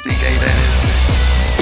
DJ Dennis.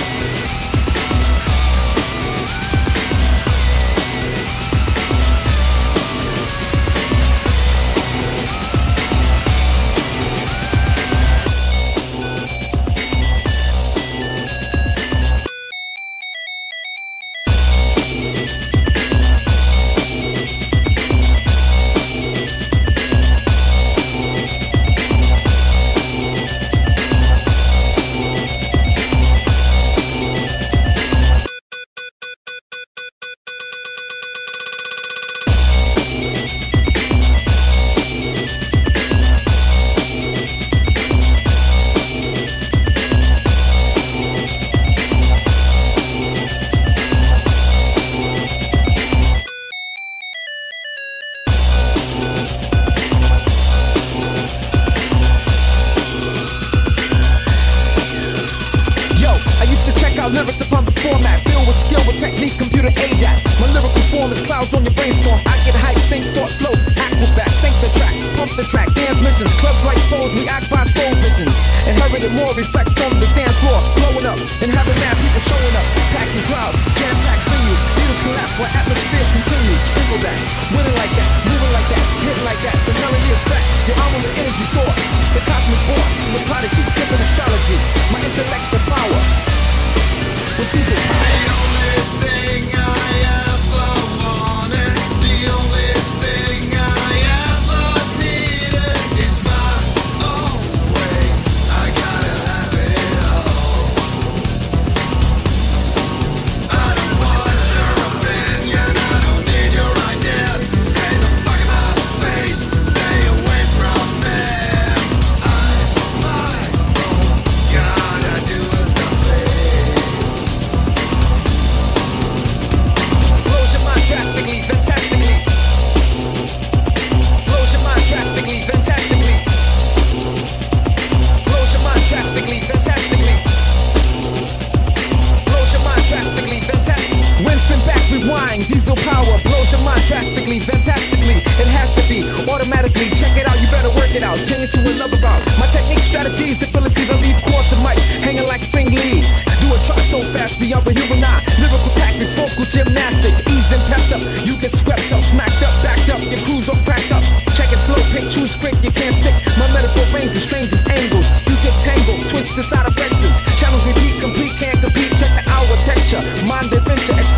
Lyrics upon the format, filled with skill with technique, computer ADAT. My lyrical form is clouds on your brainstorm. I get hype, think, thought, flow, acrobat, sync the track, pump the track, dance missions, clubs like foes, we act by soul visions. Inherited more reflects on the dance floor, blowing up, and having mad people showing up, packing crowds, jam-packed venues, beatles collapse while atmospheres continues. Sprinkle that, winning like that, moving like that, hitting like that. The melody is fat, your arm on the energy source, the cosmic force, with prodigy, different astrology. My intellect's the power. With diesel power. The only thing I ever wanted, the only thing I ever needed is my own way. I gotta have it all. I don't want your opinion, I don't need your ideas. Stay the fuck in my face, stay away from me. I'm my own, gotta do something. Drastically, fantastically. Blows your mind drastically, fantastically. Blows your mind drastically, fantastically. Blows your mind drastically, fantastically. Wind spin back, rewind, diesel power. Blows your mind drastically, fantastically. It has to be automatically. Check it out, you better work it out. Change to another route. My technique, strategies, abilities, I leave course of mic, hanging like spring leaves. Do a try so fast, beyond the human eye. Lyrical tactics, vocal gymnastics, ease and pepped up. You get swept up, smacked up, backed up. Your crew's all cracked up. Check it slow, pick, choose quick. You can't stick. My metaphor range the strangest angles. You get tangled, twist to side effects. Challenge repeat, complete, can't compete. Check the hour texture, mind adventure.